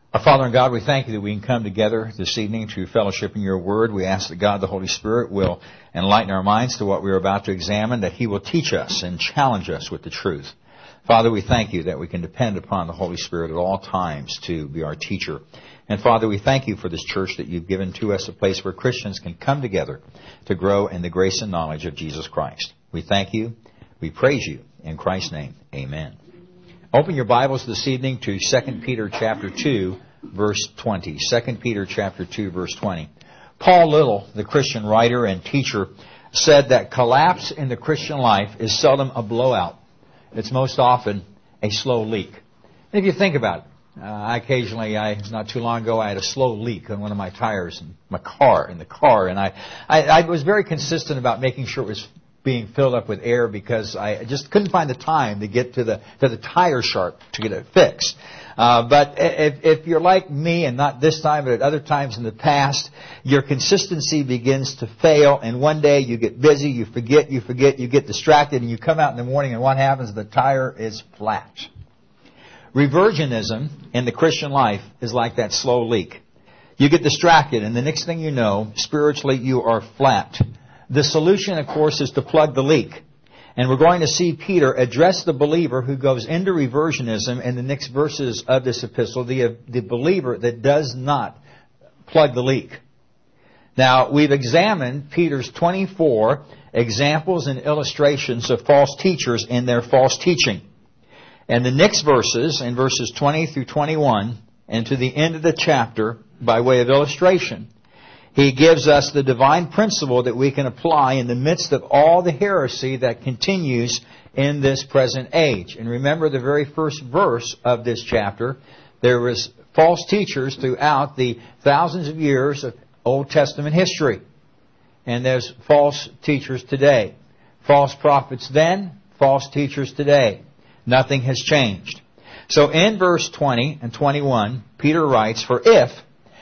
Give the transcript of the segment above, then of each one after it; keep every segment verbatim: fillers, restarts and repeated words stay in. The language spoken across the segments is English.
Our Father and God, we thank you that we can come together this evening to fellowship in your word. We ask that God, the Holy Spirit, will enlighten our minds to what we are about to examine, that he will teach us and challenge us with the truth. Father, we thank you that we can depend upon the Holy Spirit at all times to be our teacher. And Father, we thank you for this church that you've given to us, a place where Christians can come together to grow in the grace and knowledge of Jesus Christ. We thank you. We praise you. In Christ's name, amen. Open your Bibles this evening to Second Peter chapter two, verse twenty. Second Peter chapter two, verse twenty. Paul Little, the Christian writer and teacher, said that collapse in the Christian life is seldom a blowout. It's most often a slow leak. And if you think about it, uh, I occasionally, I not too long ago, I had a slow leak on one of my tires in my car, in the car, and I, I, I was very consistent about making sure it was being filled up with air because I just couldn't find the time to get to the to the tire shop to get it fixed. Uh, but if, if you're like me, and not this time, but at other times in the past, your consistency begins to fail, and one day you get busy, you forget, you forget, you get distracted, and you come out in the morning, and what happens? The tire is flat. Reversionism in the Christian life is like that slow leak. You get distracted, and the next thing you know, spiritually you are flat. The solution, of course, is to plug the leak. And we're going to see Peter address the believer who goes into reversionism in the next verses of this epistle, the, the believer that does not plug the leak. Now, we've examined Peter's twenty-four examples and illustrations of false teachers and their false teaching. And the next verses, in verses twenty through twenty-one, and to the end of the chapter, by way of illustration, he gives us the divine principle that we can apply in the midst of all the heresy that continues in this present age. And remember the very first verse of this chapter. There was false teachers throughout the thousands of years of Old Testament history. And there's false teachers today. False prophets then, false teachers today. Nothing has changed. So in verse twenty and twenty-one, Peter writes, "For if,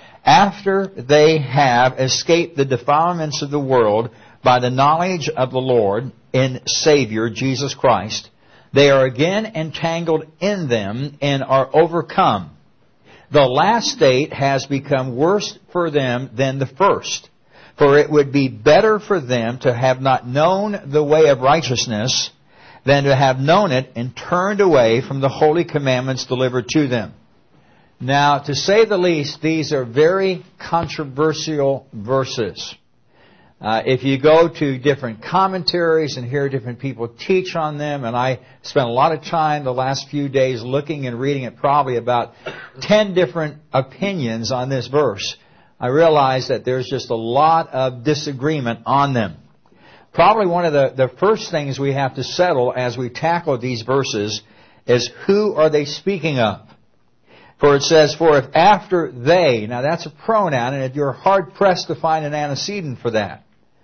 after they have escaped the defilements of the world by the knowledge of the Lord and Savior, Jesus Christ, they are again entangled in them and are overcome. The last state has become worse for them than the first. For it would be better for them to have not known the way of righteousness than to have known it and turned away from the holy commandments delivered to them." Now, to say the least, these are very controversial verses. Uh, if you go to different commentaries and hear different people teach on them, and I spent a lot of time the last few days looking and reading at probably about ten different opinions on this verse, I realized that there's just a lot of disagreement on them. Probably one of the, the first things we have to settle as we tackle these verses is, who are they speaking of? For it says, "For if after they," now that's a pronoun, and you're hard-pressed to find an antecedent for that.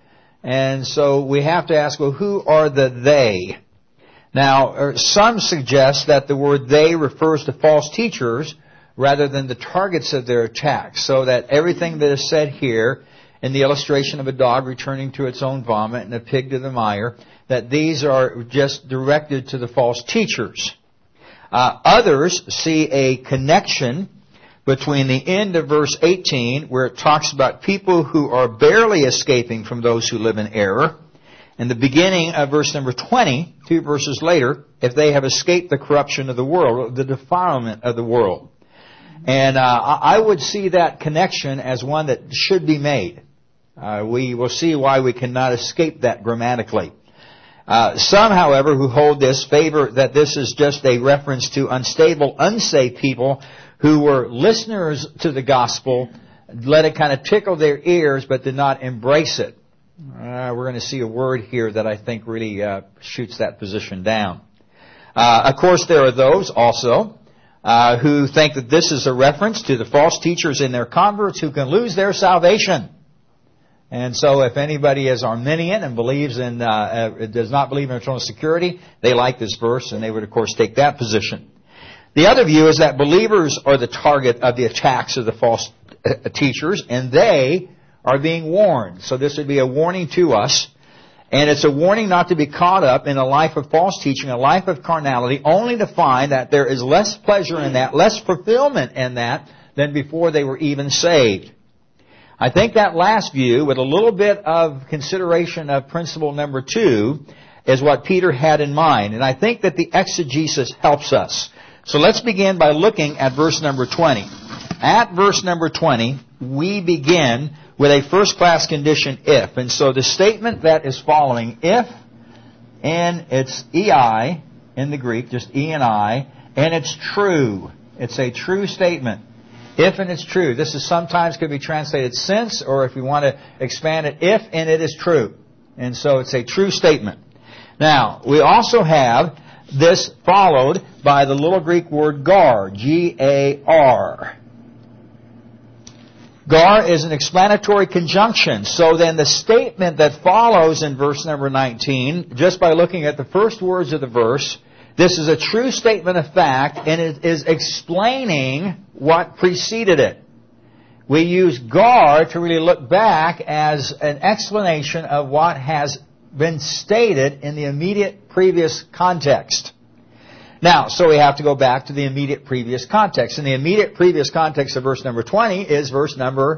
And so we have to ask, well, who are the they? Now, some suggest that the word they refers to false teachers rather than the targets of their attacks, so that everything that is said here in the illustration of a dog returning to its own vomit and a pig to the mire, that these are just directed to the false teachers. Uh, others see a connection between the end of verse eighteen, where it talks about people who are barely escaping from those who live in error, and the beginning of verse number twenty, two verses later, if they have escaped the corruption of the world, the defilement of the world. And uh, I would see that connection as one that should be made. Uh, we will see why we cannot escape that grammatically. Uh, some, however, who hold this favor that this is just a reference to unstable, unsaved people who were listeners to the gospel, let it kind of tickle their ears, but did not embrace it. Uh, we're going to see a word here that I think really uh, shoots that position down. Uh, of course, there are those also uh, who think that this is a reference to the false teachers in their converts who can lose their salvation. And so if anybody is Arminian and believes in, uh, uh, does not believe in eternal security, they like this verse, and they would, of course, take that position. The other view is that believers are the target of the attacks of the false uh, teachers, and they are being warned. So this would be a warning to us, and it's a warning not to be caught up in a life of false teaching, a life of carnality, only to find that there is less pleasure in that, less fulfillment in that, than before they were even saved. I think that last view, with a little bit of consideration of principle number two, is what Peter had in mind. And I think that the exegesis helps us. So let's begin by looking at verse number twenty. At verse number twenty, we begin with a first-class condition if. And so the statement that is following, if, and it's E I in the Greek, just E and I, and it's true. It's a true statement. If and it's true. This is sometimes could be translated since, or if we want to expand it, if and it is true. And so it's a true statement. Now, we also have this followed by the little Greek word gar, G A R. Gar is an explanatory conjunction. So then the statement that follows in verse number nineteen, just by looking at the first words of the verse, this is a true statement of fact, and it is explaining what preceded it. We use gar to really look back as an explanation of what has been stated in the immediate previous context. Now, so we have to go back to the immediate previous context. And the immediate previous context of verse number twenty is verse number...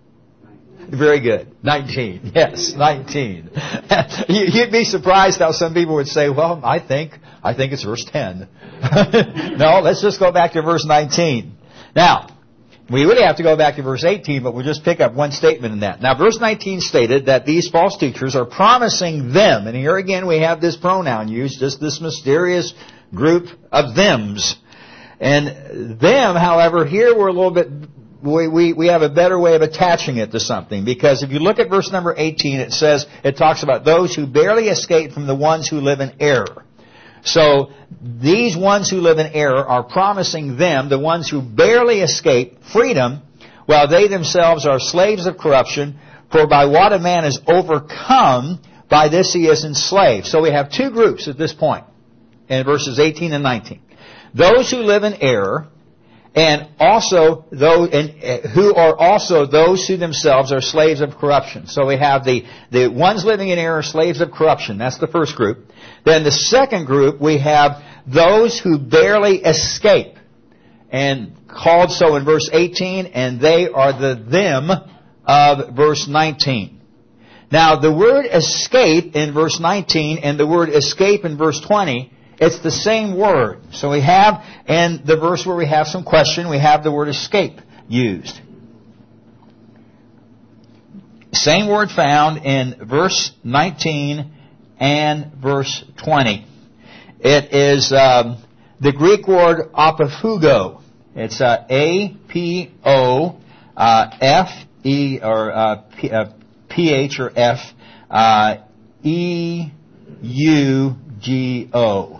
Very good. nineteen. Yes, nineteen. You'd be surprised how some people would say, well, I think, I think it's verse ten. No, let's just go back to verse nineteen. Now, we really have to go back to verse eighteen, but we'll just pick up one statement in that. Now, verse nineteen stated that these false teachers are promising them, and here again we have this pronoun used, just this mysterious group of thems. And them, however, here we're a little bit, we, we, we have a better way of attaching it to something. Because if you look at verse number eighteen, it says, it talks about those who barely escape from the ones who live in error. So, these ones who live in error are promising them, the ones who barely escape, freedom, while they themselves are slaves of corruption, for by what a man is overcome, by this he is enslaved. So we have two groups at this point, in verses eighteen and nineteen. Those who live in error, and also those and, uh, who are also those who themselves are slaves of corruption. So we have the, the ones living in error, slaves of corruption. That's the first group. Then the second group, we have those who barely escape. And called so in verse eighteen, and they are the them of verse nineteen. Now, the word escape in verse nineteen and the word escape in verse twenty, it's the same word. So we have, in the verse where we have some question, we have the word escape used. Same word found in verse nineteen and verse twenty. It is um, the Greek word apofugo. It's uh, A P O uh, F E or uh, P, uh, P H or F uh, E U G O.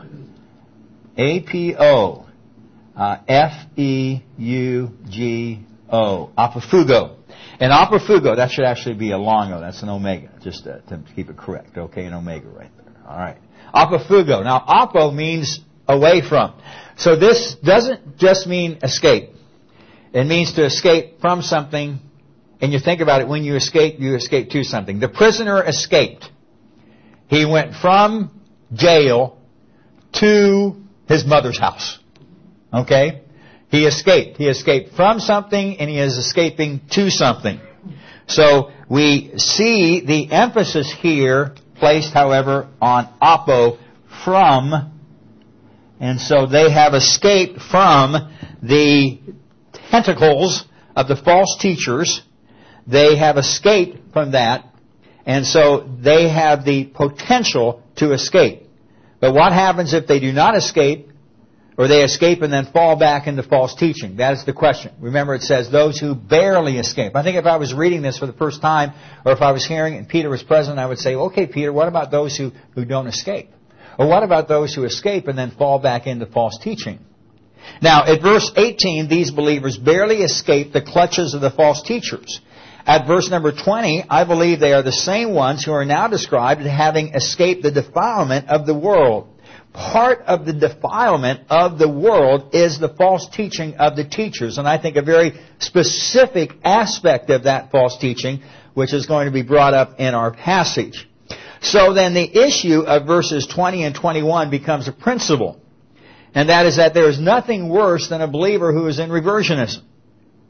A P O uh, F E U G O. Apofugo. And apofugo, that should actually be a long O. That's an omega, just uh, to keep it correct. Okay, an omega right there. All right. Apofugo. Now, apo means away from. So this doesn't just mean escape. It means to escape from something. And you think about it, when you escape, you escape to something. The prisoner escaped. He went from jail to his mother's house. Okay? He escaped. He escaped from something and he is escaping to something. So we see the emphasis here placed, however, on apo, from. And so they have escaped from the tentacles of the false teachers. They have escaped from that. And so they have the potential to escape. But what happens if they do not escape, or they escape and then fall back into false teaching? That is the question. Remember, it says those who barely escape. I think if I was reading this for the first time, or if I was hearing it and Peter was present, I would say, okay, Peter, what about those who, who don't escape? Or what about those who escape and then fall back into false teaching? Now, at verse eighteen, these believers barely escape the clutches of the false teachers. At verse number twenty, I believe they are the same ones who are now described as having escaped the defilement of the world. Part of the defilement of the world is the false teaching of the teachers. And I think a very specific aspect of that false teaching, which is going to be brought up in our passage. So then the issue of verses twenty and twenty-one becomes a principle. And that is that there is nothing worse than a believer who is in reversionism.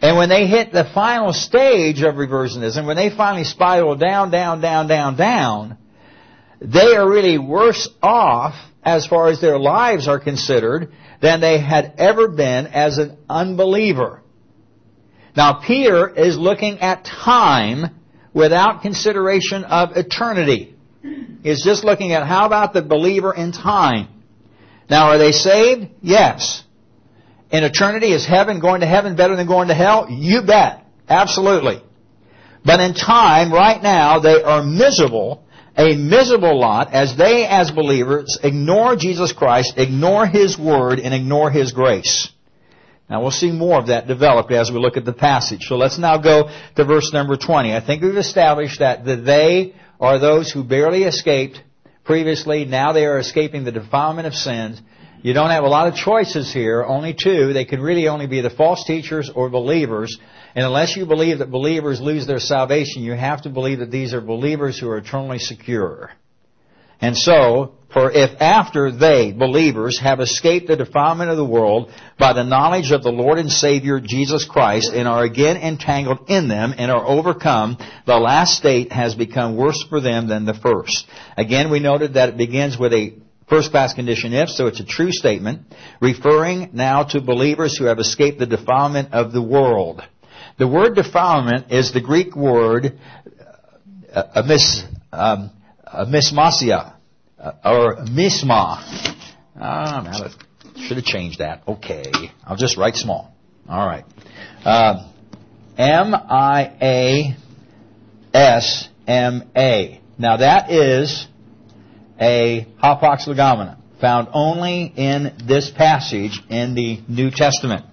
And when they hit the final stage of reversionism, when they finally spiral down, down, down, down, down, they are really worse off as far as their lives are considered than they had ever been as an unbeliever. Now, Peter is looking at time without consideration of eternity. He's just looking at how about the believer in time. Now, are they saved? Yes. In eternity, is heaven, going to heaven, better than going to hell? You bet. Absolutely. But in time, right now, they are miserable, a miserable lot, as they, as believers, ignore Jesus Christ, ignore His Word, and ignore His grace. Now, we'll see more of that developed as we look at the passage. So let's now go to verse number twenty. I think we've established that the they are those who barely escaped previously. Now they are escaping the defilement of sins. You don't have a lot of choices here, only two. They could really only be the false teachers or believers. And unless you believe that believers lose their salvation, you have to believe that these are believers who are eternally secure. And so, for if after they, believers, have escaped the defilement of the world by the knowledge of the Lord and Savior Jesus Christ and are again entangled in them and are overcome, the last state has become worse for them than the first. Again, we noted that it begins with a first past condition if, so it's a true statement, referring now to believers who have escaped the defilement of the world. The word defilement is the Greek word uh, mis, um, uh, mismasia, uh, or misma. Ah, now I should have changed that. Okay, I'll just write small. All right. Uh, M I A S M A. Now that is a hapax legomena, found only in this passage in the New Testament.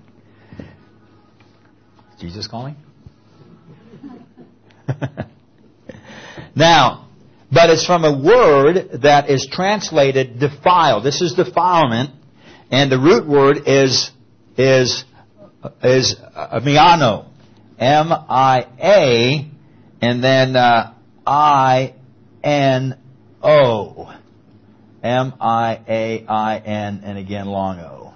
Jesus calling? Now, but it's from a word that is translated defile. This is defilement, and the root word is is is uh, miano, M I A, and then uh, I N O, M I A I N, and again long O,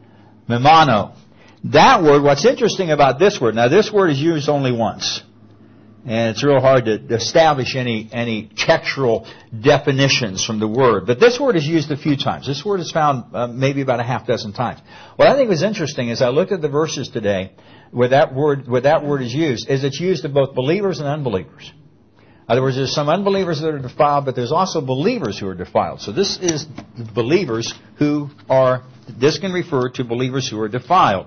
mimano. That word, what's interesting about this word, now this word is used only once. And it's real hard to establish any, any textual definitions from the word. But this word is used a few times. This word is found uh, maybe about a half dozen times. What I think was interesting is I looked at the verses today where that word, where that word is used, is it's used of both believers and unbelievers. In other words, there's some unbelievers that are defiled, but there's also believers who are defiled. So this is believers who are, this can refer to believers who are defiled.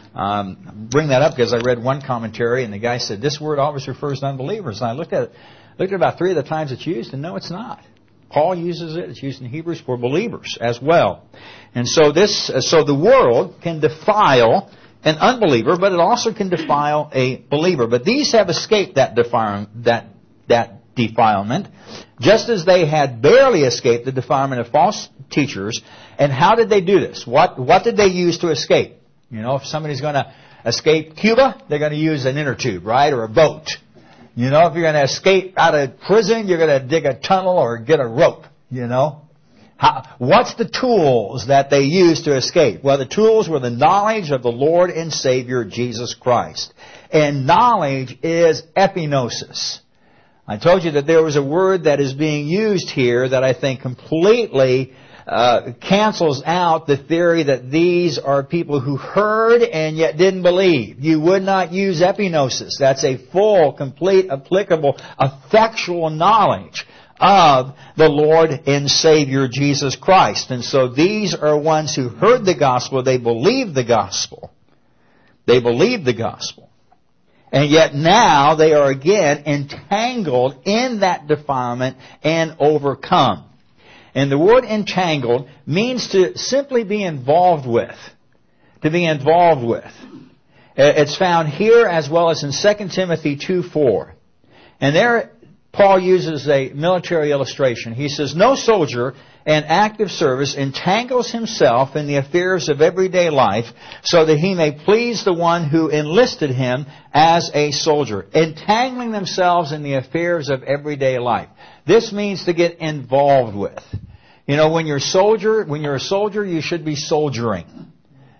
Um, bring that up because I read one commentary and the guy said this word always refers to unbelievers. And I looked at it, looked at about three of the times it's used, and no, it's not. Paul uses it. It's used in Hebrews for believers as well. And so this, so the world can defile an unbeliever, but it also can defile a believer. But these have escaped that defile, that that defilement, just as they had barely escaped the defilement of false teachers. And how did they do this? What what did they use to escape? You know, if somebody's going to escape Cuba, they're going to use an inner tube, right, or a boat. You know, if you're going to escape out of prison, you're going to dig a tunnel or get a rope, you know. How, what's the tools that they used to escape? Well, the tools were the knowledge of the Lord and Savior Jesus Christ. And knowledge is epignosis. I told you that there was a word that is being used here that I think completely Uh, cancels out the theory that these are people who heard and yet didn't believe. You would not use epignosis. That's a full, complete, applicable, effectual knowledge of the Lord and Savior Jesus Christ. And so these are ones who heard the gospel. They believed the gospel. They believed the gospel. And yet now they are again entangled in that defilement and overcome. And the word entangled means to simply be involved with. To be involved with. It's found here as well as in Second Timothy two four. And there Paul uses a military illustration. He says, no soldier in active service entangles himself in the affairs of everyday life so that he may please the one who enlisted him as a soldier. Entangling themselves in the affairs of everyday life. This means to get involved with. You know, when you're a soldier, when you're a soldier, you should be soldiering.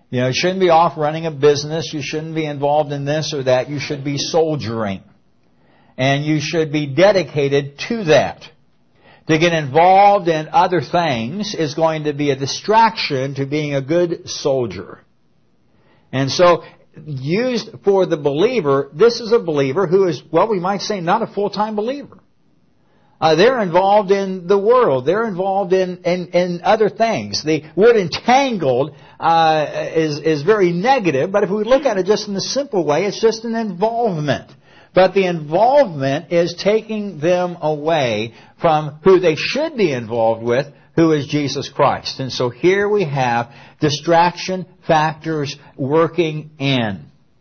You know, you shouldn't be off running a business. You shouldn't be involved in this or that. You should be soldiering. And you should be dedicated to that. To get involved in other things is going to be a distraction to being a good soldier. And so, used for the believer, this is a believer who is, well, we might say not a full-time believer. Uh, they're involved in the world. They're involved in, in, in other things. The word entangled uh, is, is very negative, but if we look at it just in a simple way, it's just an involvement. But the involvement is taking them away from who they should be involved with, who is Jesus Christ. And so here we have distraction factors working in.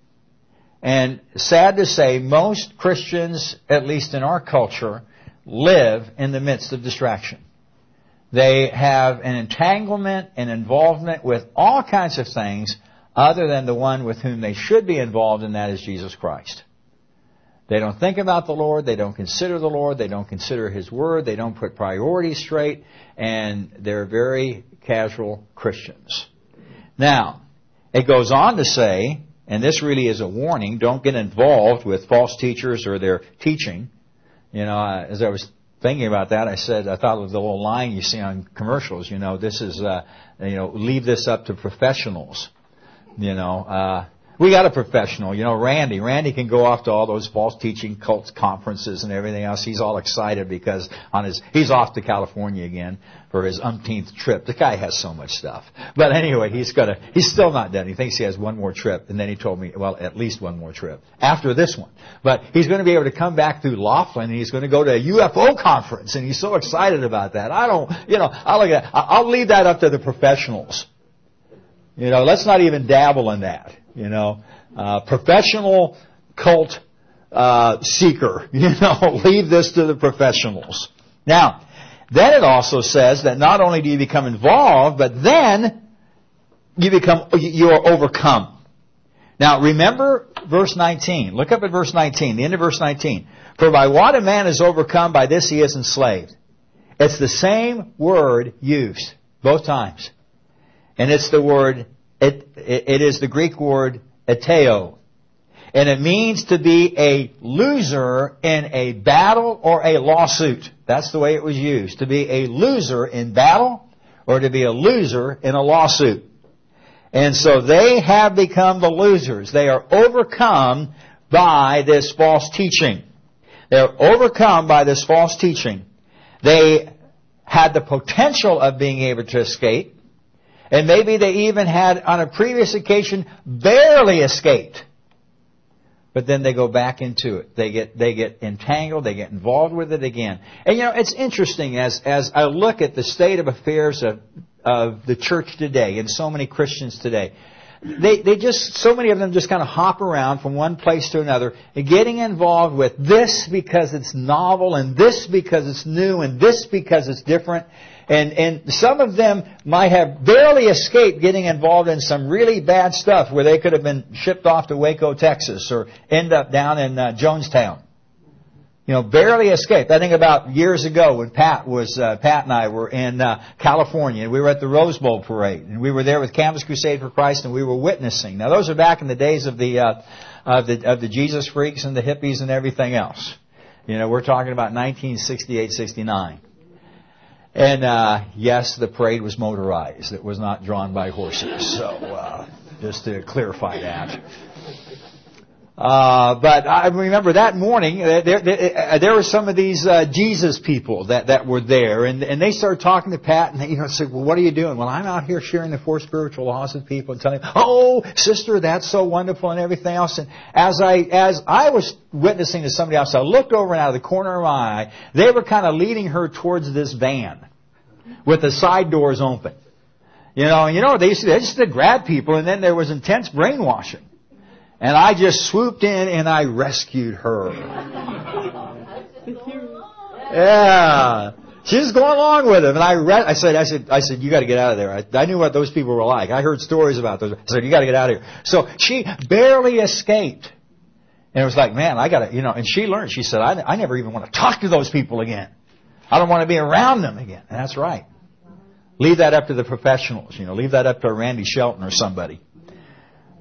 And sad to say, most Christians, at least in our culture, live in the midst of distraction. They have an entanglement and involvement with all kinds of things other than the one with whom they should be involved, and that is Jesus Christ. They don't think about the Lord. They don't consider the Lord. They don't consider His Word. They don't put priorities straight. And they're very casual Christians. Now, it goes on to say, and this really is a warning, don't get involved with false teachers or their teaching. You know, as I was thinking about that, I said, I thought of the little line you see on commercials, you know, this is, uh, you know, leave this up to professionals. You know, uh, we got a professional, you know, Randy. Randy can go off to all those false teaching cult conferences and everything else. He's all excited because on his, he's off to California again for his umpteenth trip. The guy has so much stuff. But anyway, he's got to, he's still not done. He thinks he has one more trip. And then he told me, well, at least one more trip after this one. But he's going to be able to come back through Laughlin and he's going to go to a U F O conference. And he's so excited about that. I don't, you know, I'll, look at, I'll leave that up to the professionals. You know, let's not even dabble in that. You know, uh, professional cult uh, seeker. You know, leave this to the professionals. Now, then it also says that not only do you become involved, but then you become you are overcome. Now, remember verse nineteen. Look up at verse nineteen. The end of verse nineteen. For by what a man is overcome, by this he is enslaved. It's the same word used both times. And it's the word, it, it, it is the Greek word eteo. And it means to be a loser in a battle or a lawsuit. That's the way it was used. To be a loser in battle or to be a loser in a lawsuit. And so they have become the losers. They are overcome by this false teaching. They're overcome by this false teaching. They had the potential of being able to escape. And maybe they even had, on a previous occasion, barely escaped. But then they go back into it. They get they get entangled. They get involved with it again. And you know, it's interesting as as I look at the state of affairs of of the church today and so many Christians today. They they just so many of them just kind of hop around from one place to another, getting involved with this because it's novel, and this because it's new, and this because it's different. And and some of them might have barely escaped getting involved in some really bad stuff where they could have been shipped off to Waco, Texas, or end up down in uh, Jonestown. You know, barely escaped. I think about years ago when Pat was uh, Pat and I were in uh, California, and we were at the Rose Bowl parade, and we were there with Campus Crusade for Christ, and we were witnessing. Now, those are back in the days of the uh, of the of the Jesus freaks and the hippies and everything else. You know, we're talking about nineteen sixty-eight, sixty-nine. And, uh, yes, the parade was motorized. It was not drawn by horses. So, uh, just to clarify that. Uh, but I remember that morning, uh, there, there, there were some of these, uh, Jesus people that, that were there. And, and they started talking to Pat and they, you know, said, well, what are you doing? Well, I'm out here sharing the four spiritual laws with people and telling them, oh, sister, that's so wonderful and everything else. And as I, as I was witnessing to somebody else, I looked over and out of the corner of my eye, they were kind of leading her towards this van with the side doors open. You know, you know, they used to, they used to grab people, and then there was intense brainwashing. And I just swooped in and I rescued her. Yeah. She was going along with him. And I re- I said, I said, I said, you got to get out of there. I, I knew what those people were like. I heard stories about those. I said, you got to get out of here. So she barely escaped. And it was like, man, I got to, you know, and she learned. She said, I, I never even want to talk to those people again. I don't want to be around them again. And that's right. Leave that up to the professionals. You know, leave that up to Randy Shelton or somebody.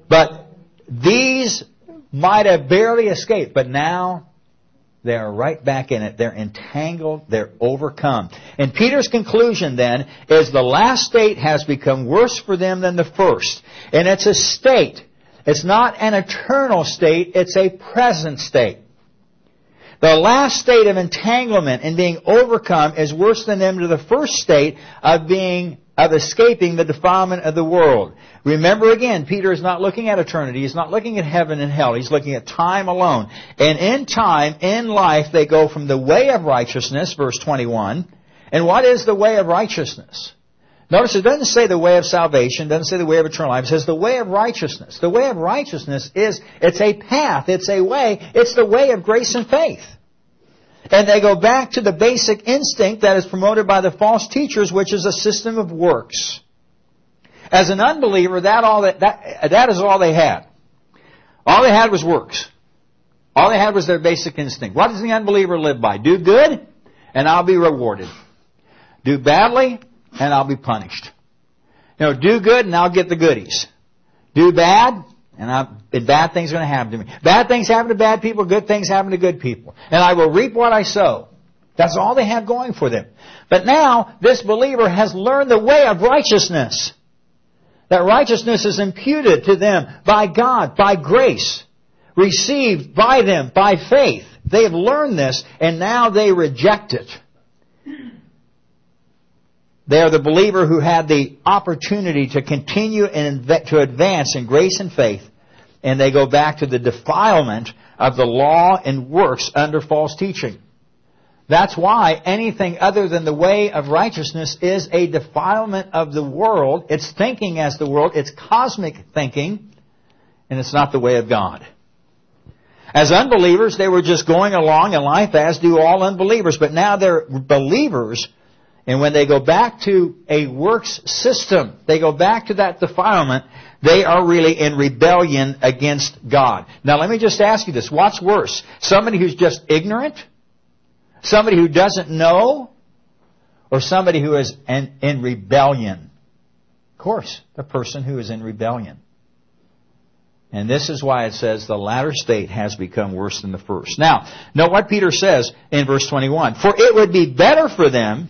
But these might have barely escaped, but now they are right back in it. They're entangled. They're overcome. And Peter's conclusion then is the last state has become worse for them than the first. And it's a state. It's not an eternal state. It's a present state. The last state of entanglement and being overcome is worse than them to the first state of being of escaping the defilement of the world. Remember again, Peter is not looking at eternity. He's not looking at heaven and hell. He's looking at time alone. And in time, in life, they go from the way of righteousness, verse twenty-one. And what is the way of righteousness? Notice it doesn't say the way of salvation. It doesn't say the way of eternal life. It says the way of righteousness. The way of righteousness is, it's a path. It's a way. It's the way of grace and faith. And they go back to the basic instinct that is promoted by the false teachers, which is a system of works. As an unbeliever, that all that, that that is all they had. All they had was works. All they had was their basic instinct. What does the unbeliever live by? Do good, and I'll be rewarded. Do badly, and I'll be punished. You know, do good, and I'll get the goodies. Do bad, and, I, and bad things are going to happen to me. Bad things happen to bad people, good things happen to good people. And I will reap what I sow. That's all they had going for them. But now, this believer has learned the way of righteousness. That righteousness is imputed to them by God, by grace, received by them by faith. They have learned this, and now they reject it. They are the believer who had the opportunity to continue and to advance in grace and faith, and they go back to the defilement of the law and works under false teaching. That's why anything other than the way of righteousness is a defilement of the world. It's thinking as the world. It's cosmic thinking, and it's not the way of God. As unbelievers, they were just going along in life as do all unbelievers, but now they're believers. And when they go back to a works system, they go back to that defilement, they are really in rebellion against God. Now let me just ask you this. What's worse? Somebody who's just ignorant? Somebody who doesn't know? Or somebody who is in, in rebellion? Of course, the person who is in rebellion. And this is why it says the latter state has become worse than the first. Now, note what Peter says in verse twenty-one. For it would be better for them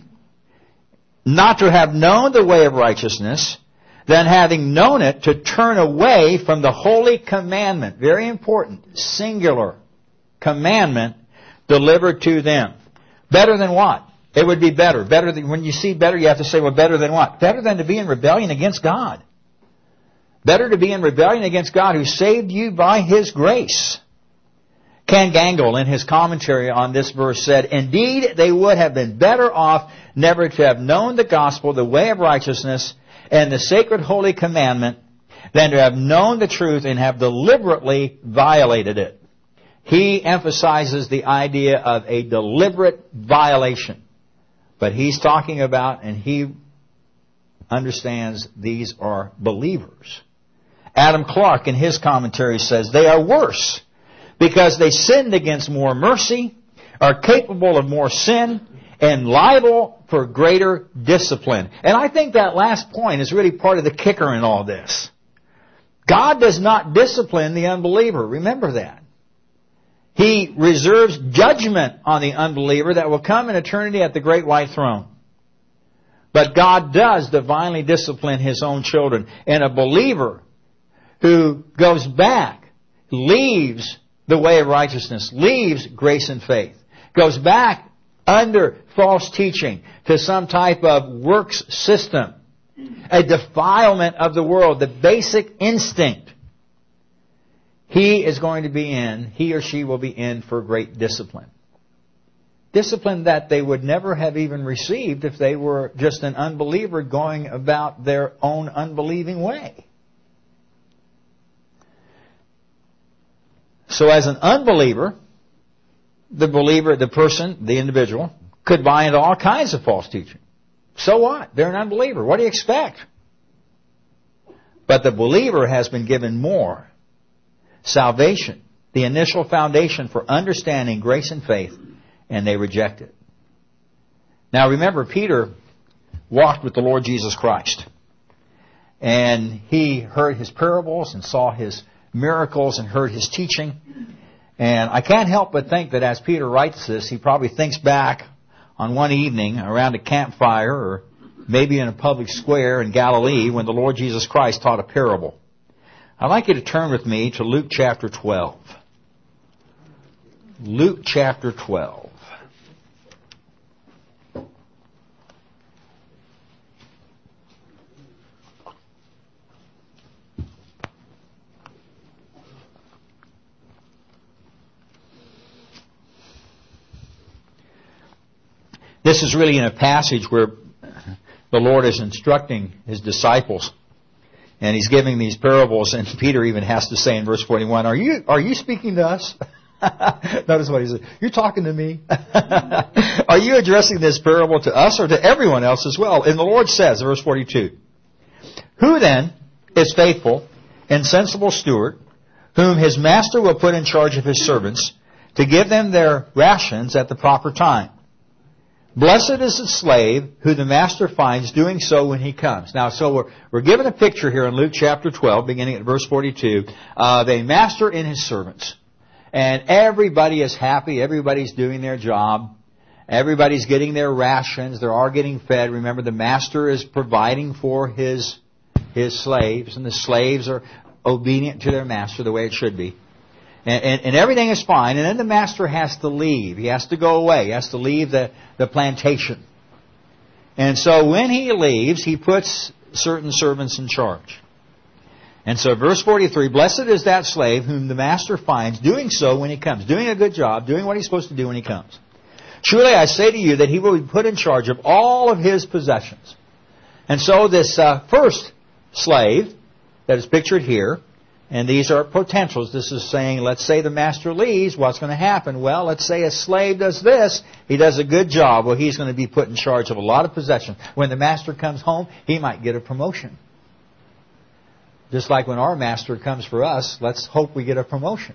not to have known the way of righteousness than having known it to turn away from the holy commandment. Very important. Singular commandment delivered to them. Better than what? It would be better. Better than, when you see better, you have to say, well, better than what? Better than to be in rebellion against God. Better to be in rebellion against God who saved you by His grace. Ken Gangle, in his commentary on this verse, said, indeed, they would have been better off never to have known the gospel, the way of righteousness, and the sacred holy commandment, than to have known the truth and have deliberately violated it. He emphasizes the idea of a deliberate violation. But he's talking about, and he understands, these are believers. Adam Clark, in his commentary, says, they are worse because they sinned against more mercy, are capable of more sin, and liable for greater discipline. And I think that last point is really part of the kicker in all this. God does not discipline the unbeliever. Remember that. He reserves judgment on the unbeliever that will come in eternity at the great white throne. But God does divinely discipline His own children. And a believer who goes back, leaves the way of righteousness, leaves grace and faith, goes back under false teaching to some type of works system, a defilement of the world, the basic instinct, he is going to be in, he or she will be in for great discipline. Discipline that they would never have even received if they were just an unbeliever going about their own unbelieving way. So as an unbeliever, the believer, the person, the individual, could buy into all kinds of false teaching. So what? They're an unbeliever. What do you expect? But the believer has been given more. Salvation, the initial foundation for understanding grace and faith, and they reject it. Now remember, Peter walked with the Lord Jesus Christ. And he heard his parables and saw his miracles and heard his teaching. And I can't help but think that as Peter writes this, he probably thinks back on one evening around a campfire or maybe in a public square in Galilee when the Lord Jesus Christ taught a parable. I'd like you to turn with me to Luke chapter twelve. Luke chapter twelve. This is really in a passage where the Lord is instructing His disciples. And He's giving these parables, and Peter even has to say in verse forty-one, Are you are you speaking to us? Notice what he says. You're talking to me. Are you addressing this parable to us or to everyone else as well? And the Lord says, verse forty-two, Who then is faithful and sensible steward, whom his master will put in charge of his servants, to give them their rations at the proper time? Blessed is the slave who the master finds doing so when he comes. Now, so we're, we're given a picture here in Luke chapter twelve, beginning at verse forty-two, of a master and his servants. And everybody is happy. Everybody's doing their job. Everybody's getting their rations. They are getting fed. Remember, the master is providing for his, his slaves, and the slaves are obedient to their master the way it should be. And, and, and everything is fine. And then the master has to leave. He has to go away. He has to leave the, the plantation. And so when he leaves, he puts certain servants in charge. And so verse forty-three, Blessed is that slave whom the master finds doing so when he comes. Doing a good job, doing what he's supposed to do when he comes. Truly I say to you that he will be put in charge of all of his possessions. And so this uh, first slave that is pictured here, and these are potentials. This is saying, let's say the master leaves, what's going to happen? Well, let's say a slave does this, he does a good job. Well, he's going to be put in charge of a lot of possessions. When the master comes home, he might get a promotion. Just like when our master comes for us, let's hope we get a promotion.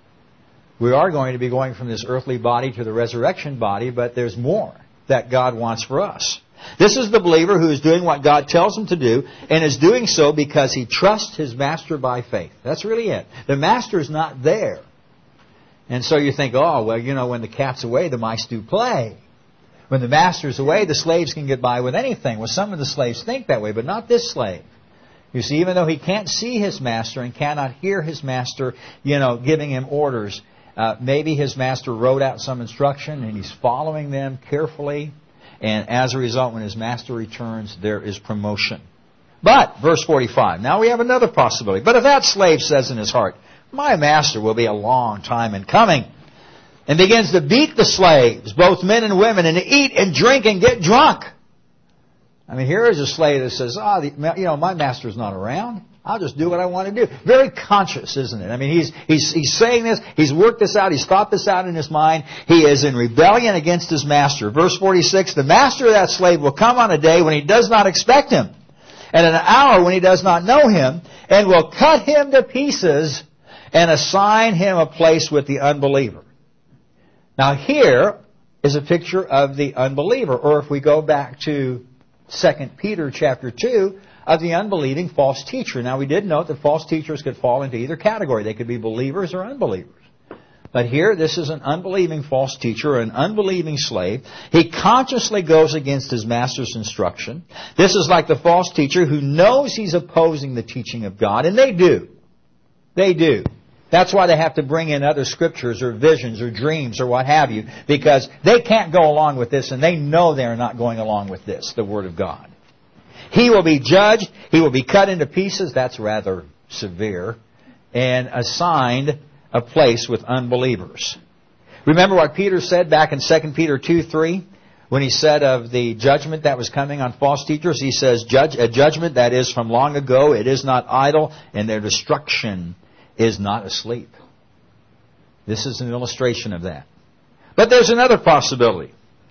We are going to be going from this earthly body to the resurrection body, but there's more that God wants for us. This is the believer who is doing what God tells him to do, and is doing so because he trusts his master by faith. That's really it. The master is not there. And so you think, oh, well, you know, when the cat's away, the mice do play. When the master's away, the slaves can get by with anything. Well, some of the slaves think that way, but not this slave. You see, even though he can't see his master and cannot hear his master, you know, giving him orders, uh, maybe his master wrote out some instruction and he's following them carefully. And as a result, when his master returns, there is promotion. But, verse forty-five, now we have another possibility. But if that slave says in his heart, My master will be a long time in coming, and begins to beat the slaves, both men and women, and to eat and drink and get drunk. I mean, here is a slave that says, oh, the, you know, my master's not around. I'll just do what I want to do. Very conscious, isn't it? I mean, he's, he's, he's saying this. He's worked this out. He's thought this out in his mind. He is in rebellion against his master. Verse forty-six, the master of that slave will come on a day when he does not expect him, and an hour when he does not know him, and will cut him to pieces and assign him a place with the unbeliever. Now, here is a picture of the unbeliever. Or if we go back to Second Peter chapter two, of the unbelieving false teacher. Now, we did note that false teachers could fall into either category. They could be believers or unbelievers. But here, this is an unbelieving false teacher, an unbelieving slave. He consciously goes against his master's instruction. This is like the false teacher who knows he's opposing the teaching of God, and they do. They do. That's why they have to bring in other scriptures or visions or dreams or what have you, because they can't go along with this, and they know they're not going along with this, the Word of God. He will be judged. He will be cut into pieces. That's rather severe. And assigned a place with unbelievers. Remember what Peter said back in Second Peter two three? When he said of the judgment that was coming on false teachers, he says, Judge, a judgment that is from long ago. It is not idle, and their destruction is not asleep. This is an illustration of that. But there's another possibility.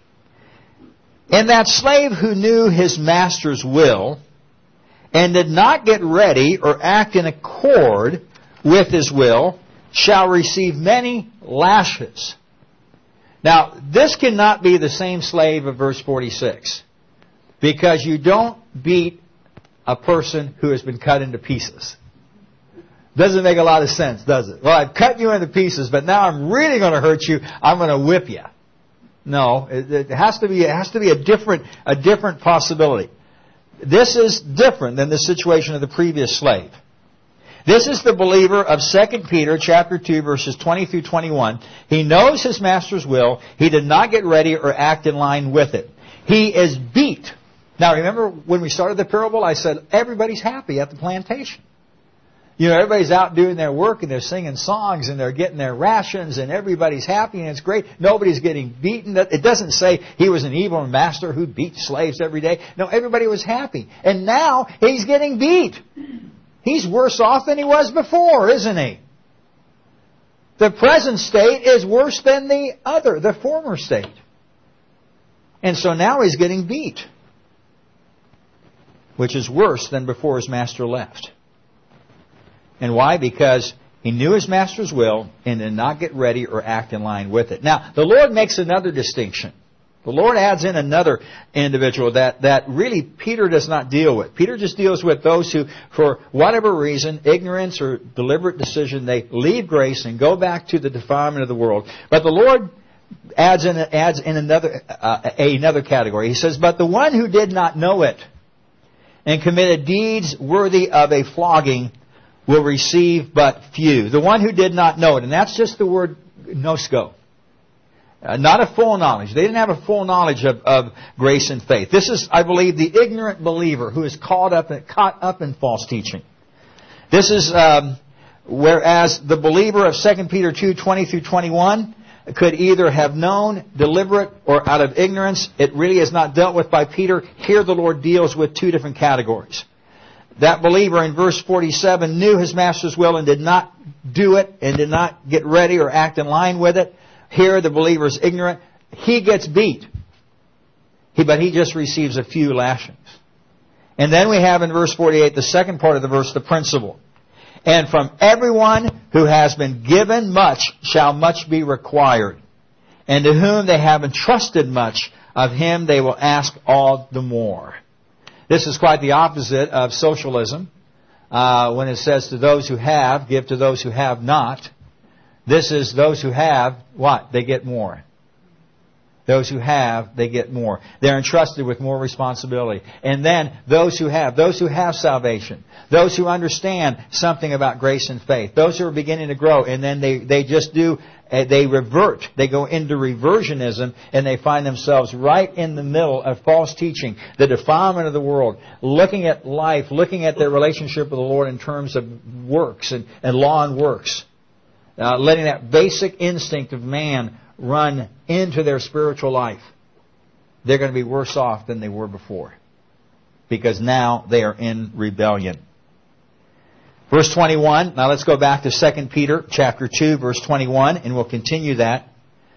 And that slave who knew his master's will and did not get ready or act in accord with his will shall receive many lashes. Now, this cannot be the same slave of verse forty-six, because you don't beat a person who has been cut into pieces. Doesn't make a lot of sense, does it? Well, I've cut you into pieces, but now I'm really going to hurt you. I'm going to whip you. No, it, it has to be. It has to be a different, a different possibility. This is different than the situation of the previous slave. This is the believer of Second Peter chapter two, verses twenty through twenty-one. He knows his master's will. He did not get ready or act in line with it. He is beat. Now, remember when we started the parable, I said everybody's happy at the plantation. You know, everybody's out doing their work and they're singing songs and they're getting their rations and everybody's happy and it's great. Nobody's getting beaten. It doesn't say he was an evil master who beat slaves every day. No, everybody was happy. And now he's getting beat. He's worse off than he was before, isn't he? The present state is worse than the other, the former state. And so now he's getting beat, which is worse than before his master left. And why? Because he knew his master's will and did not get ready or act in line with it. Now, the Lord makes another distinction. The Lord adds in another individual that, that really Peter does not deal with. Peter just deals with those who, for whatever reason, ignorance or deliberate decision, they leave grace and go back to the defilement of the world. But the Lord adds in, adds in another, uh, another category. He says, but the one who did not know it and committed deeds worthy of a flogging will receive but few. The one who did not know it. And that's just the word gnosko. Uh, not a full knowledge. They didn't have a full knowledge of, of grace and faith. This is, I believe, the ignorant believer who is caught up, caught up in false teaching. This is, um, whereas the believer of Second Peter two, twenty through twenty-one could either have known, deliberate, or out of ignorance. It really is not dealt with by Peter. Here the Lord deals with two different categories. That believer in verse forty-seven knew his master's will and did not do it and did not get ready or act in line with it. Here the believer is ignorant. He gets beat. He, but he just receives a few lashings. And then we have in verse forty-eight, the second part of the verse, the principle. And from everyone who has been given much shall much be required. And to whom they have entrusted much, of him they will ask all the more. This is quite the opposite of socialism. Uh, when it says to those who have, give to those who have not. This is those who have, what? They get more. Those who have, they get more. They're entrusted with more responsibility. And then those who have, those who have salvation, those who understand something about grace and faith, those who are beginning to grow, and then they, they just do, uh, they revert, they go into reversionism, and they find themselves right in the middle of false teaching, the defilement of the world, looking at life, looking at their relationship with the Lord in terms of works and, and law and works. Uh, letting that basic instinct of man run into their spiritual life. They're going to be worse off than they were before. Because now they are in rebellion. Verse twenty-one. Now let's go back to Second Peter chapter two, verse twenty-one, and we'll continue that.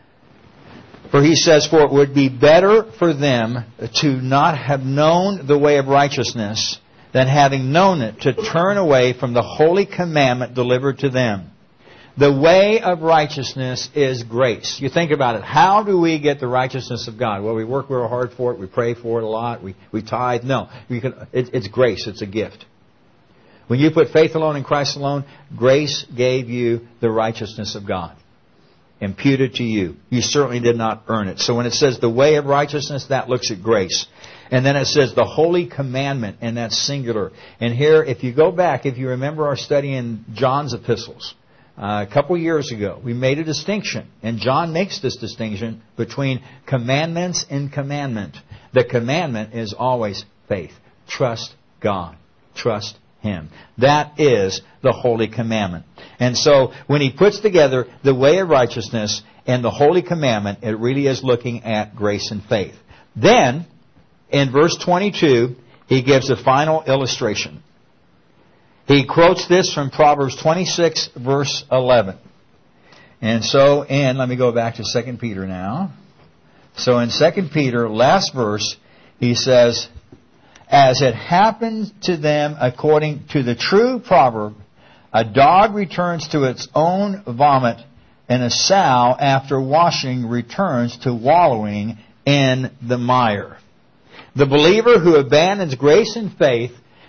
For he says, for it would be better for them to not have known the way of righteousness than having known it, to turn away from the holy commandment delivered to them. The way of righteousness is grace. You think about it. How do we get the righteousness of God? Well, we work real hard for it. We pray for it a lot. We, we tithe. No. We can, it, it's grace. It's a gift. When you put faith alone in Christ alone, grace gave you the righteousness of God. Imputed to you. You certainly did not earn it. So when it says the way of righteousness, that looks at grace. And then it says the holy commandment, and that's singular. And here, if you go back, if you remember our study in John's epistles, Uh, a couple years ago, we made a distinction, and John makes this distinction between commandments and commandment. The commandment is always faith. Trust God. Trust Him. That is the holy commandment. And so, when he puts together the way of righteousness and the holy commandment, it really is looking at grace and faith. Then, in verse twenty-two, he gives a final illustration. He quotes this from Proverbs twenty-six, verse eleven. And so, and let me go back to Second Peter now. So in Second Peter, last verse, he says, as it happened to them according to the true proverb, a dog returns to its own vomit, and a sow after washing returns to wallowing in the mire. The believer who abandons grace and faith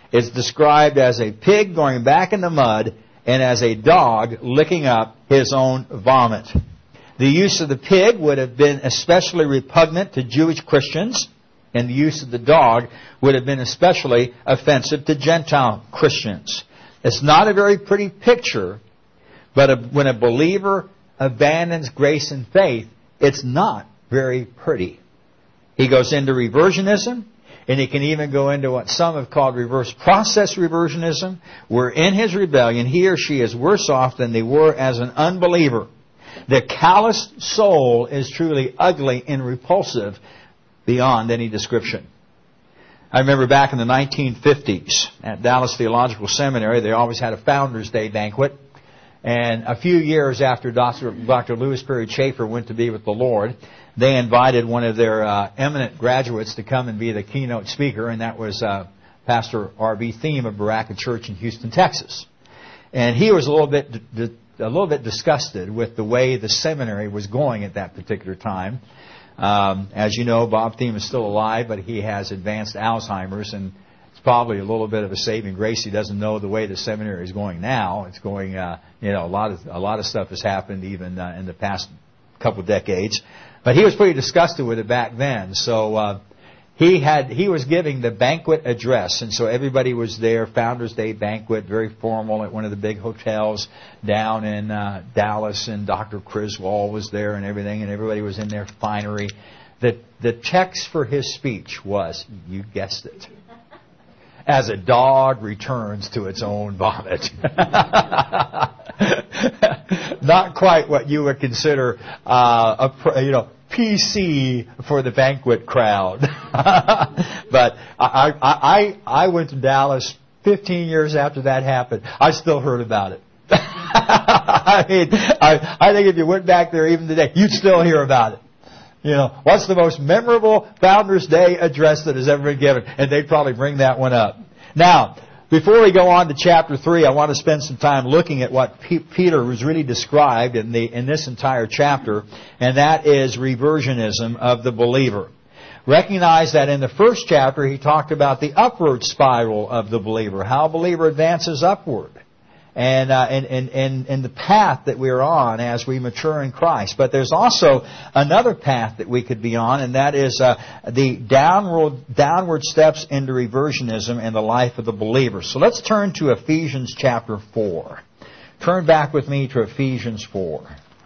It's described as a pig going back in the mud and as a dog licking up his own vomit. The use of the pig would have been especially repugnant to Jewish Christians, and the use of the dog would have been especially offensive to Gentile Christians. It's not a very pretty picture, but a, when a believer abandons grace and faith, it's not very pretty. He goes into reversionism, and he can even go into what some have called reverse process reversionism, where in his rebellion, he or she is worse off than they were as an unbeliever. The calloused soul is truly ugly and repulsive beyond any description. I remember back in the nineteen fifties at Dallas Theological Seminary, they always had a Founders Day banquet. And a few years after Doctor Doctor Lewis Perry Chafer went to be with the Lord, they invited one of their uh, eminent graduates to come and be the keynote speaker, and that was uh, Pastor R B Thiem of Baraka Church in Houston, Texas. And he was a little bit d- d- a little bit disgusted with the way the seminary was going at that particular time. Um, as you know, Bob Thiem is still alive, but he has advanced Alzheimer's, and it's probably a little bit of a saving grace. He doesn't know the way the seminary is going now. It's going, uh, you know, a lot of a lot of stuff has happened even uh, in the past couple of decades. But he was pretty disgusted with it back then. So uh, he had he was giving the banquet address, and so everybody was there. Founders Day banquet, very formal at one of the big hotels down in uh, Dallas, and Doctor Criswell was there and everything, and everybody was in their finery. The the text for his speech was, you guessed it, as a dog returns to its own vomit. Not quite what you would consider uh, a you know P C for the banquet crowd. But I, I I I went to Dallas fifteen years after that happened. I still heard about it. I mean, I I think if you went back there even today, you'd still hear about it. You know, what's the most memorable Founders Day address that has ever been given? And they'd probably bring that one up. Now, before we go on to chapter three, I want to spend some time looking at what P- Peter was really described in the in this entire chapter, and that is reversionism of the believer. Recognize that in the first chapter, he talked about the upward spiral of the believer, how a believer advances upward. And, uh, and, and, and, and the path that we're on as we mature in Christ. But there's also another path that we could be on, and that is uh, the downward, downward steps into reversionism in the life of the believer. So let's turn to Ephesians chapter four. Turn back with me to Ephesians four.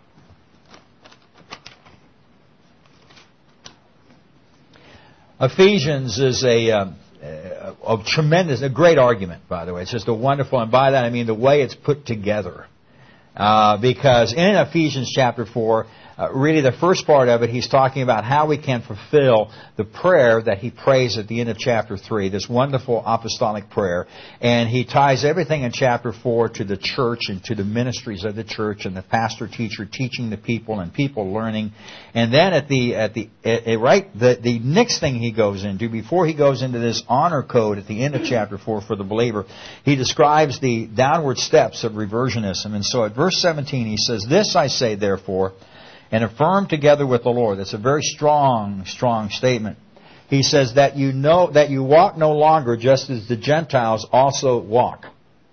Ephesians is a... Um, a tremendous, a great argument, by the way. It's just a wonderful, and by that I mean the way it's put together. Uh, because in Ephesians chapter four, uh, really the first part of it, he's talking about how we can fulfill the prayer that he prays at the end of chapter three, this wonderful apostolic prayer. And he ties everything in chapter four to the church and to the ministries of the church and the pastor teacher teaching the people and people learning. And then at the at the at, at right the the next thing he goes into, before he goes into this honor code at the end of chapter four for the believer, he describes the downward steps of reversionism. And so at verse seventeen he says, "This I say therefore, and affirm together with the Lord." That's a very strong, strong statement. He says that you know that you walk no longer just as the Gentiles also walk.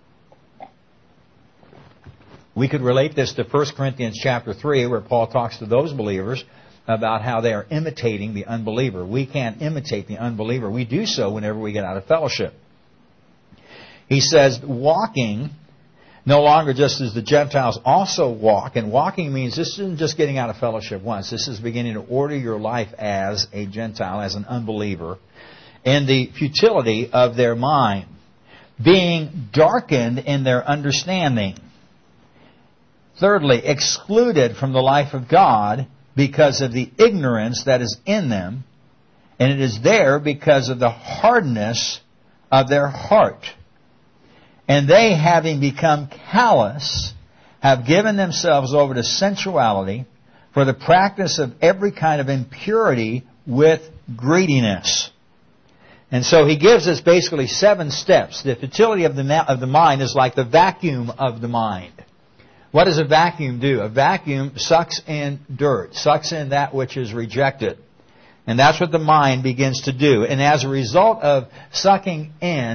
We could relate this to First Corinthians chapter three, where Paul talks to those believers about how they are imitating the unbeliever. We can't imitate the unbeliever. We do so whenever we get out of fellowship. He says, walking no longer just as the Gentiles also walk. And walking means this isn't just getting out of fellowship once. This is beginning to order your life as a Gentile, as an unbeliever, in the futility of their mind, being darkened in their understanding. Thirdly, excluded from the life of God because of the ignorance that is in them, and it is there because of the hardness of their heart. And they, having become callous, have given themselves over to sensuality for the practice of every kind of impurity with greediness. And so he gives us basically seven steps. The futility of the, of the mind is like the vacuum of the mind. What does a vacuum do? A vacuum sucks in dirt, sucks in that which is rejected. And that's what the mind begins to do. And as a result of sucking in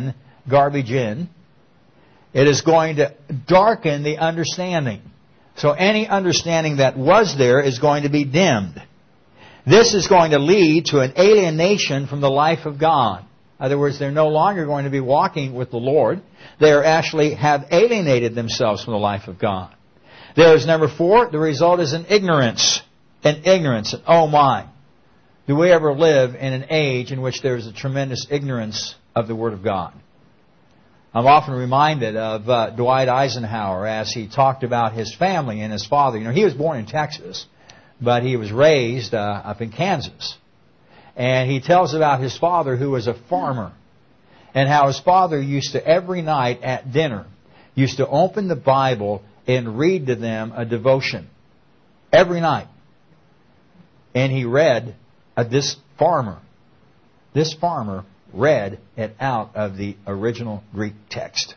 garbage in. It is going to darken the understanding. So any understanding that was there is going to be dimmed. This is going to lead to an alienation from the life of God. In other words, they're no longer going to be walking with the Lord. They are actually have alienated themselves from the life of God. There is number four, the result is an ignorance. An ignorance. And oh my. Do we ever live in an age in which there is a tremendous ignorance of the Word of God? I'm often reminded of uh, Dwight Eisenhower as he talked about his family and his father. You know, he was born in Texas, but he was raised uh, up in Kansas. And he tells about his father who was a farmer, and how his father used to, every night at dinner, used to open the Bible and read to them a devotion. Every night. And he read, uh, this farmer, this farmer read it out of the original Greek text.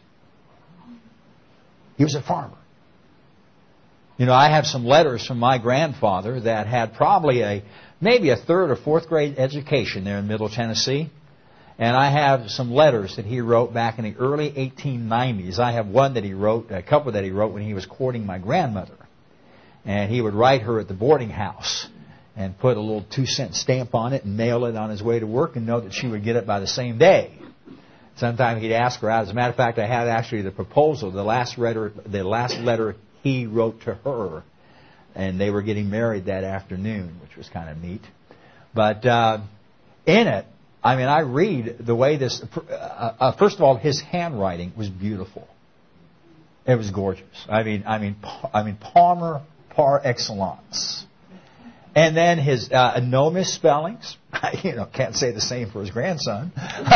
He was a farmer. You know, I have some letters from my grandfather that had probably a maybe a third or fourth grade education there in Middle Tennessee. And I have some letters that he wrote back in the early eighteen nineties. I have one that he wrote, a couple that he wrote when he was courting my grandmother. And he would write her at the boarding house and put a little two-cent stamp on it and mail it on his way to work and know that she would get it by the same day. Sometimes he'd ask her out. As a matter of fact, I had actually the proposal, the last letter, the last letter he wrote to her. And they were getting married that afternoon, which was kind of neat. But uh, in it, I mean, I read the way this... Uh, uh, first of all, his handwriting was beautiful. It was gorgeous. I mean, I mean, I mean, Palmer par excellence. And then his uh, no misspellings. You know, can't say the same for his grandson.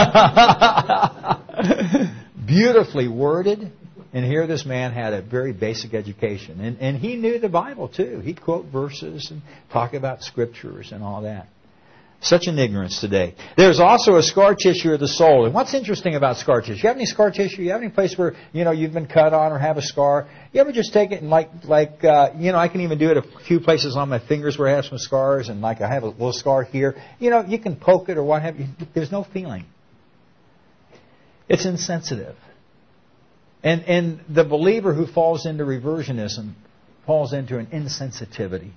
Beautifully worded. And here this man had a very basic education. And, and he knew the Bible too. He'd quote verses and talk about scriptures and all that. Such an ignorance today. There's also a scar tissue of the soul. And what's interesting about scar tissue? You have any scar tissue? You have any place where, you know, you've been cut on or have a scar? You ever just take it and like, like, uh, you know, I can even do it a few places on my fingers where I have some scars, and like I have a little scar here. You know, you can poke it or what have you. There's no feeling. It's insensitive. And, and the believer who falls into reversionism falls into an insensitivity.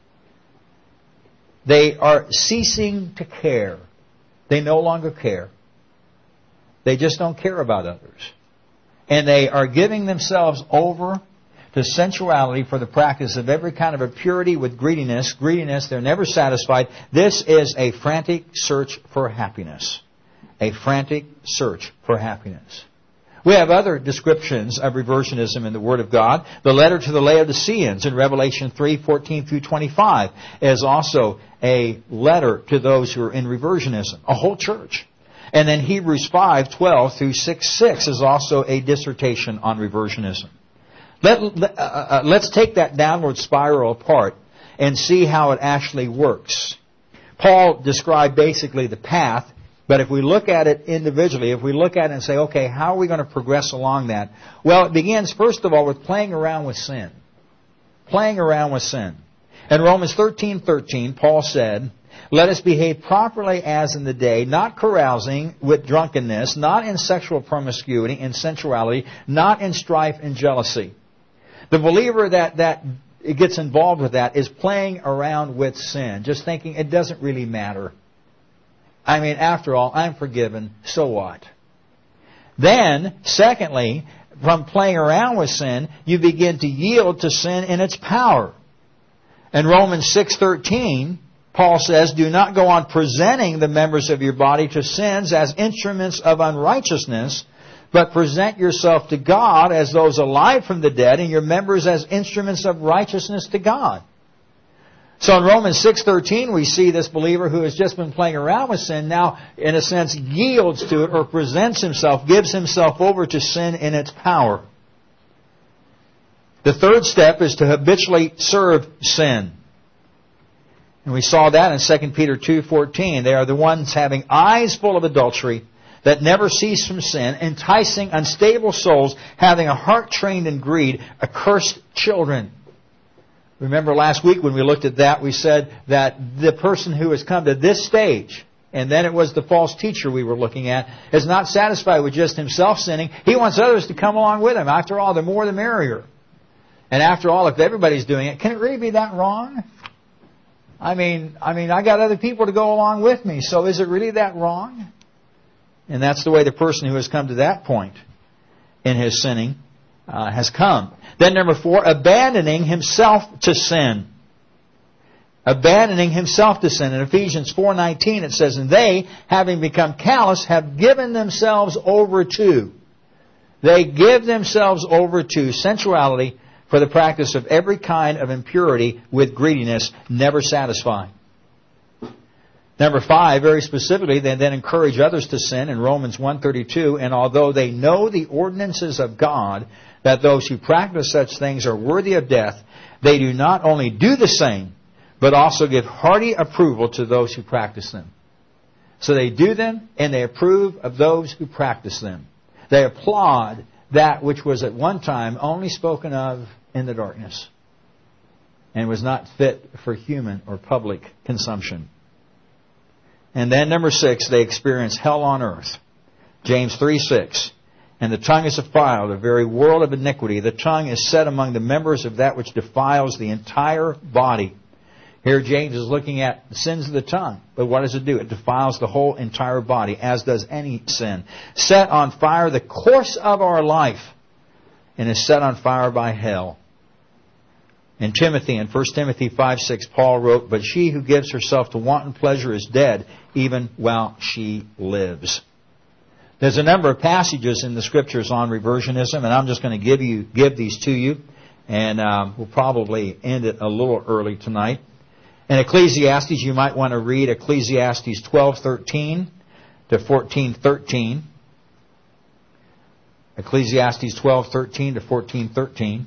They are ceasing to care. They no longer care. They just don't care about others. And they are giving themselves over to sensuality for the practice of every kind of impurity with greediness. Greediness, they're never satisfied. This is a frantic search for happiness. A frantic search for happiness. We have other descriptions of reversionism in the Word of God. The letter to the Laodiceans in Revelation three, fourteen through twenty-five is also a letter to those who are in reversionism, a whole church. And then Hebrews five, twelve through six, six is also a dissertation on reversionism. Let, let, uh, uh, let's take that downward spiral apart and see how it actually works. Paul described basically the path. But if we look at it individually, if we look at it and say, okay, how are we going to progress along that? Well, it begins, first of all, with playing around with sin. Playing around with sin. In Romans thirteen thirteen, Paul said, let us behave properly as in the day, not carousing with drunkenness, not in sexual promiscuity and sensuality, not in strife and jealousy. The believer that, that gets involved with that is playing around with sin, just thinking it doesn't really matter. I mean, after all, I'm forgiven, so what? Then, secondly, from playing around with sin, you begin to yield to sin in its power. In Romans six thirteen, Paul says, do not go on presenting the members of your body to sins as instruments of unrighteousness, but present yourself to God as those alive from the dead, and your members as instruments of righteousness to God. So in Romans six thirteen, we see this believer who has just been playing around with sin now, in a sense, yields to it or presents himself, gives himself over to sin in its power. The third step is to habitually serve sin. And we saw that in Second Peter two fourteen. They are the ones having eyes full of adultery that never cease from sin, enticing unstable souls, having a heart trained in greed, accursed children. Remember last week when we looked at that, we said that the person who has come to this stage and then it was the false teacher we were looking at, is not satisfied with just himself sinning. He wants others to come along with him. After all, the more the merrier. And after all, if everybody's doing it, can it really be that wrong? I mean, I mean, I got other people to go along with me, so is it really that wrong? And that's the way the person who has come to that point in his sinning uh, has come. Then number four, abandoning himself to sin. Abandoning himself to sin. In Ephesians four nineteen it says, and they, having become callous, have given themselves over to. They give themselves over to sensuality for the practice of every kind of impurity with greediness, never satisfying. Number five, very specifically, they then encourage others to sin in Romans one thirty-two, and although they know the ordinances of God, that those who practice such things are worthy of death, they do not only do the same, but also give hearty approval to those who practice them. So they do them, and they approve of those who practice them. They applaud that which was at one time only spoken of in the darkness and was not fit for human or public consumption. And then number six, they experience hell on earth. James three six. And the tongue is defiled, a very world of iniquity. The tongue is set among the members of that which defiles the entire body. Here James is looking at the sins of the tongue. But what does it do? It defiles the whole entire body, as does any sin. Set on fire the course of our life, and is set on fire by hell. In Timothy, in First Timothy five six, Paul wrote, but she who gives herself to wanton pleasure is dead, even while she lives. There's a number of passages in the Scriptures on reversionism, and I'm just going to give you give these to you, and um, we'll probably end it a little early tonight. In Ecclesiastes, you might want to read Ecclesiastes twelve thirteen to fourteen thirteen. Ecclesiastes twelve thirteen to fourteen thirteen.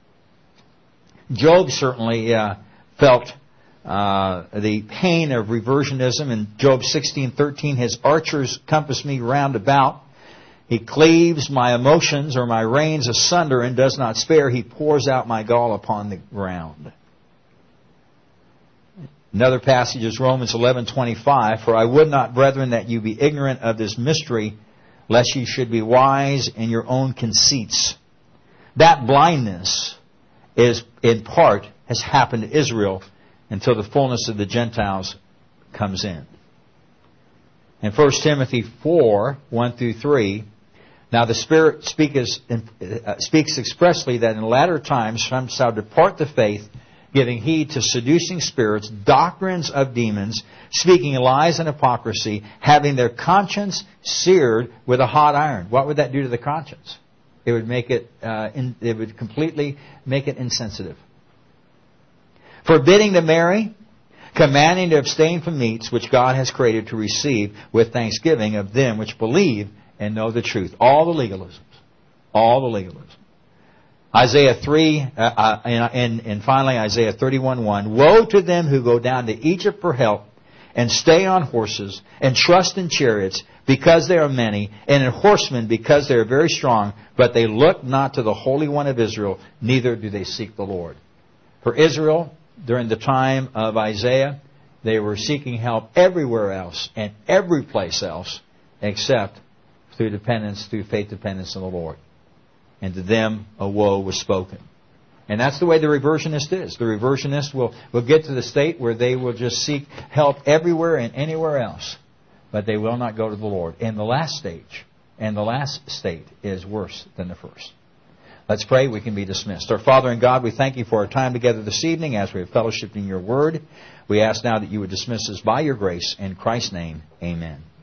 Job certainly uh, felt uh, the pain of reversionism. In Job sixteen thirteen, his archers compass me round about. He cleaves my emotions or my reins asunder and does not spare. He pours out my gall upon the ground. Another passage is Romans eleven twenty-five. For I would not, brethren, that you be ignorant of this mystery, lest you should be wise in your own conceits. That blindness is, in part, has happened to Israel until the fullness of the Gentiles comes in. In First Timothy four, one through three, now the Spirit speaks, uh, speaks expressly that in latter times some shall depart the faith, giving heed to seducing spirits, doctrines of demons, speaking lies and hypocrisy, having their conscience seared with a hot iron. What would that do to the conscience? It would make it, uh, in, it would completely make it insensitive. Forbidding to marry, commanding to abstain from meats which God has created to receive with thanksgiving of them which believe and know the truth. All the legalisms. All the legalisms. Isaiah three, uh, uh, and, and finally Isaiah thirty-one one. Woe to them who go down to Egypt for help, and stay on horses, and trust in chariots, because they are many, and in horsemen, because they are very strong, but they look not to the Holy One of Israel, neither do they seek the Lord. For Israel, during the time of Isaiah, they were seeking help everywhere else, and every place else, except through dependence, through faith dependence on the Lord. And to them a woe was spoken. And that's the way the reversionist is. The reversionist will, will get to the state where they will just seek help everywhere and anywhere else, but they will not go to the Lord. And the last stage, and the last state is worse than the first. Let's pray. We can be dismissed. Our Father and God, we thank you for our time together this evening as we have fellowshiped in your word. We ask now that you would dismiss us by your grace. In Christ's name, amen.